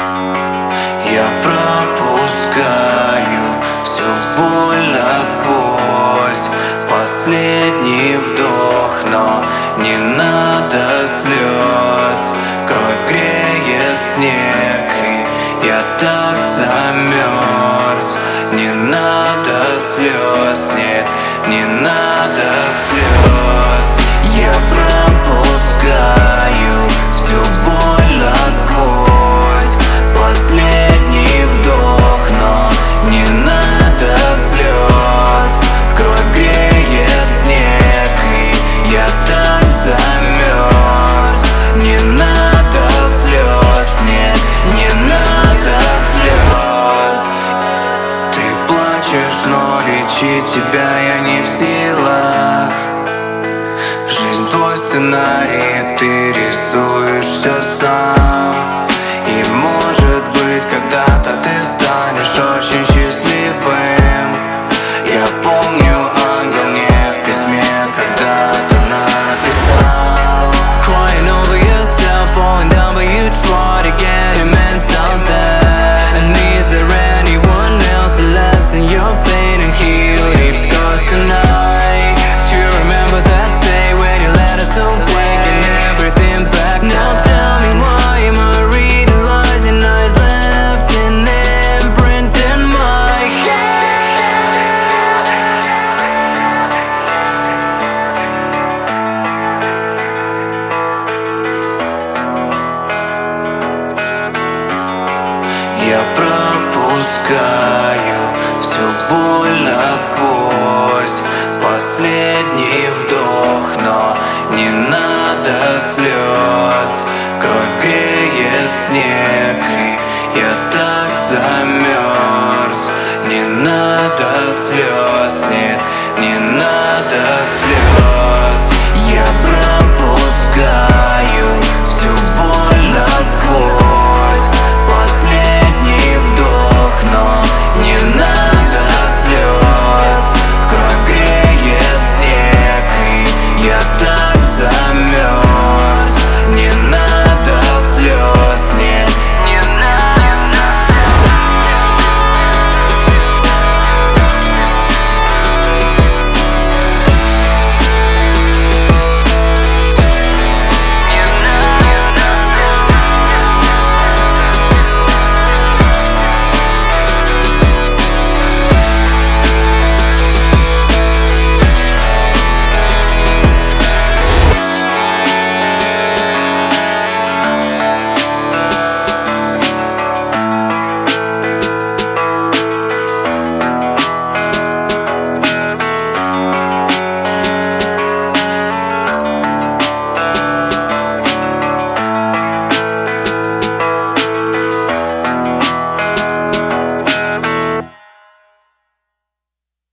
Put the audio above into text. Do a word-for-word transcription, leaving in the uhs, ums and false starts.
Я пропускаю всю боль насквозь. Последний вдох, но не надо слез. Кровь греет снег, и я так замерз. Не надо слез, нет, не надо слез. Я пропускаю всю боль насквозь. Последний вдох, но не надо слез. Кровь греет снег, и я так замерз. Не надо слез, нет, не надо слез. Ты плачешь, но лечить тебя я не в силах. Жизнь твой сценарий, ты рисуешь все сам. И может быть когда-то ты станешь очень счастливым. Я помню, ангел мне в письме когда-то написал: Crying over yourself, falling down, but you tried again, it meant something. And is there anyone else to lessen your pain and heal deep scars tonight? Do you remember that day when you let us all taking everything back? Now tell me why am I reading lies and eyes left an imprint in my head? Я пропускаю всю боль насквозь. Последний вдох, но не надо слез. Кровь греет снег, и